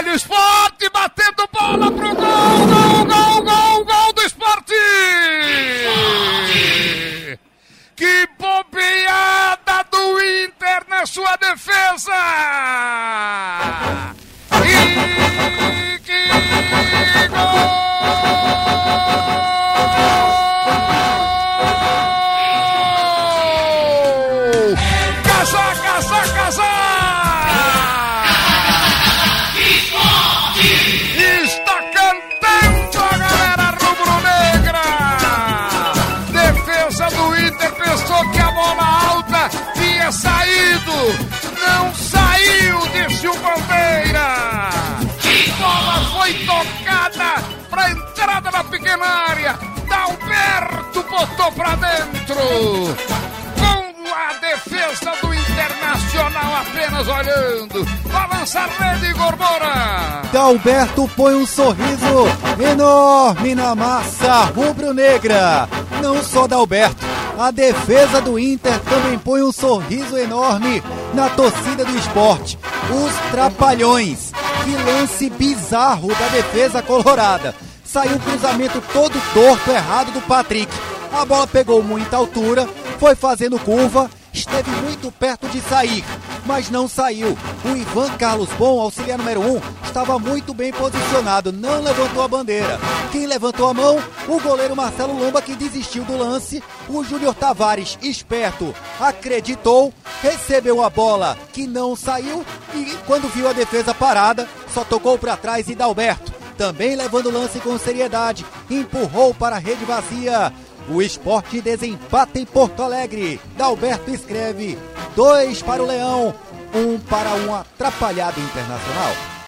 Olha o Sport batendo bola pro gol do Sport! Que bobeada do Inter na sua defesa! E que gol! Casar! Está cantando a galera rubro-negra! Defesa do Inter pensou que a bola alta tinha saído. Não saiu, disse o Bandeira. A bola foi tocada para entrada na pequena área. Dalberto botou para dentro. Com a defesa do Internacional apenas olhando. Balança a rede, Igor Moura. Dalberto põe um sorriso enorme na massa rubro-negra. Não só Dalberto, a defesa do Inter também põe um sorriso enorme na torcida do Sport. Os trapalhões. Que lance bizarro da defesa colorada. Saiu um cruzamento todo torto, errado do Patrick. A bola pegou muita altura, foi fazendo curva, esteve muito perto de sair, mas não saiu. O Ivan Carlos Bom, auxiliar número 1, estava muito bem posicionado, não levantou a bandeira. Quem levantou a mão? O goleiro Marcelo Lomba, que desistiu do lance. O Júnior Tavares, esperto, acreditou, recebeu a bola que não saiu e quando viu a defesa parada, só tocou para trás e Dalberto, também levando o lance com seriedade, empurrou para a rede vazia. O Sport desempata em Porto Alegre. Dalberto escreve 2 para o Leão, 1 para um atrapalhado Internacional.